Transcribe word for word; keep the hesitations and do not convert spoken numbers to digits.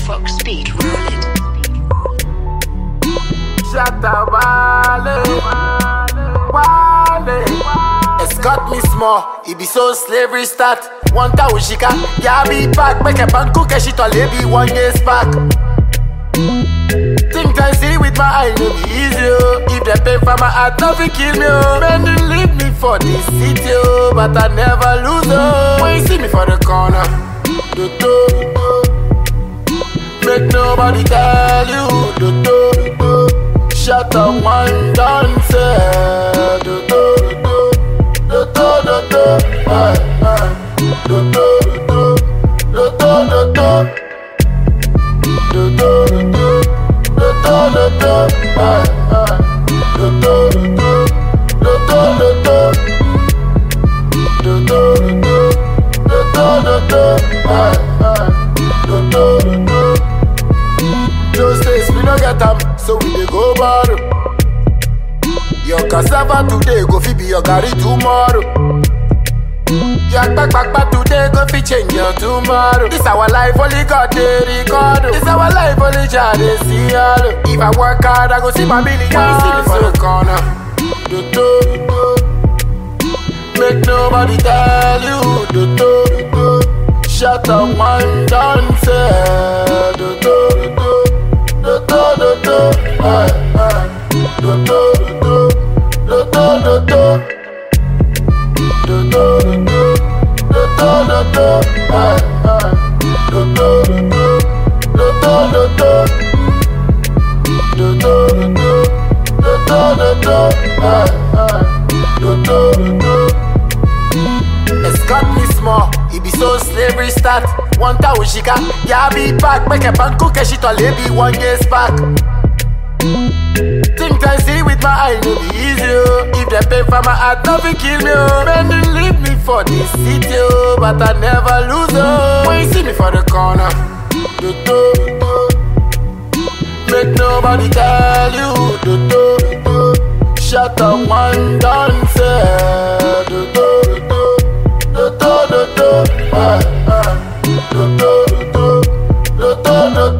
Fox speed, roll it. Shatta Wale, Wale. Escort me small, it be so slavery start. One ta ushika, ya be pack. Make a pan cook a shit or be one year spark. Think I see with my eye, no be easy oh. If they pay for my heart, nothing kill me oh. Men they leave me for this city oh, but I never lose oh. When you see me for the corner, do do do. Make nobody tell you, do do do. Shut up one dance, do do do. Do do do do, hey hey. Do do do, do do do do. Do do do do, do do do do, hey hey. Do do do do, do do do do. Do do do do, do do do do, hey hey. Do do do do. Those days we no get them, so we dey go borrow. Your cassava today go fi be your garri tomorrow. Your back back back today go fi change your tomorrow. This our life, only God dey record. This our life, only Jah dey see all. If I work hard, I go see my million. When you see me for the corner, do do do. Make nobody tell you, do do do. Shut up one dance, do do do. Do do do do, hey hey. Do do do do, do do do do. Do do do do, do do do do, hey hey. Do do do do, do do do do. Do do do do, do do do do, hey hey. Do do do do. Escort me small, it be so slavery start. One ta ushika, ya be pack. Make a pan cook a shit or be one year spark. Think I see with my eye, no be easy oh. If they pay for my heart, nothing kill me oh. Men they leave me for this city oh, but I never lose oh. When you see me for the corner, do do do. Make nobody tell you, do do do. Shut up one dance, do do do. Do do do do, hey hey. Do do do do, do do do.